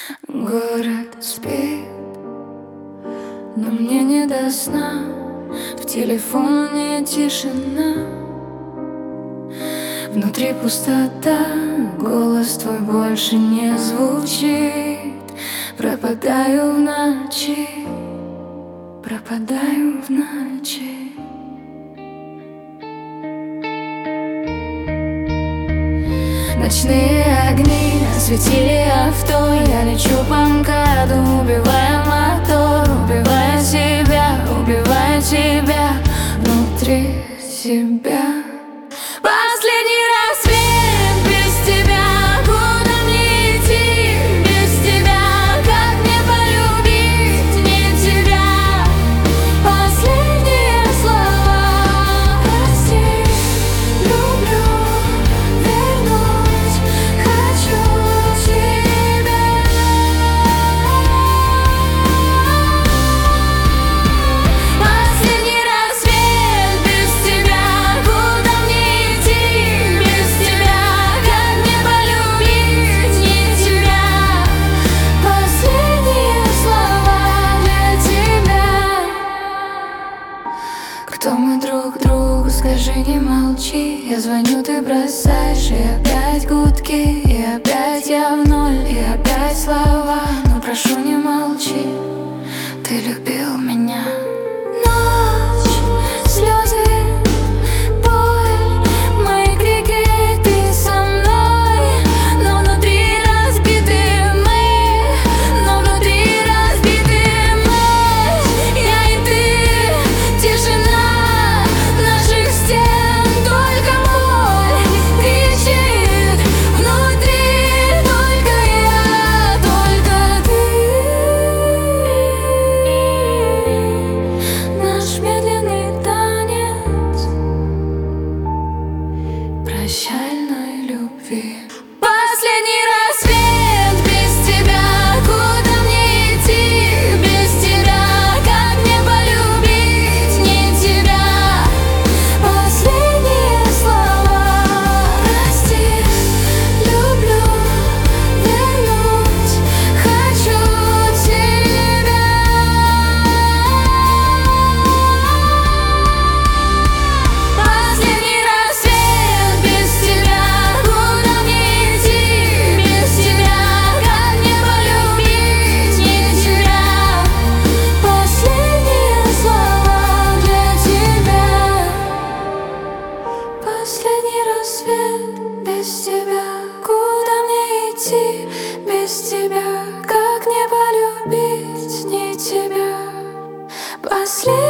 Город спит, но мне не до сна. В телефоне тишина, внутри пустота. Голос твой больше не звучит. Пропадаю в ночи, пропадаю в ночи. Ночные огни осветили авто. Я лечу по МКАДу, убивая мотор, убивая себя внутри себя. Последний рассвет без тебя, куда мне идти без тебя? Как мне полюбить не тебя? Последние слова: прости, люблю, вернуть хочу тебя. Последний рассвет без тебя, куда мне идти без тебя? Как мне полюбить не тебя? Последние слова для тебя. Кто мы друг другу, скажи, не молчи. Я звоню, ты бросаешь, и опять гудки, и опять я в ноль, и опять слова. Но прошу, не молчи, ты любил меня. Ночь, слезы, боль, мои крики, ты со мной. Но внутри разбиты мы, но внутри разбиты мы. Я и ты, тишина наших стен, только боль кричит внутри. Только я, только ты. Наш медленный танец прощальной любви. Последний рассвет без тебя, куда мне идти без тебя? Как мне полюбить не тебя? Последние слова: прости, люблю, вернуть хочу тебя. Последний рассвет без тебя, куда мне идти без тебя? Как мне полюбить не тебя? Последние слова для тебя. Последний рассвет без тебя, куда мне идти без тебя? Как мне полюбить не тебя? Последний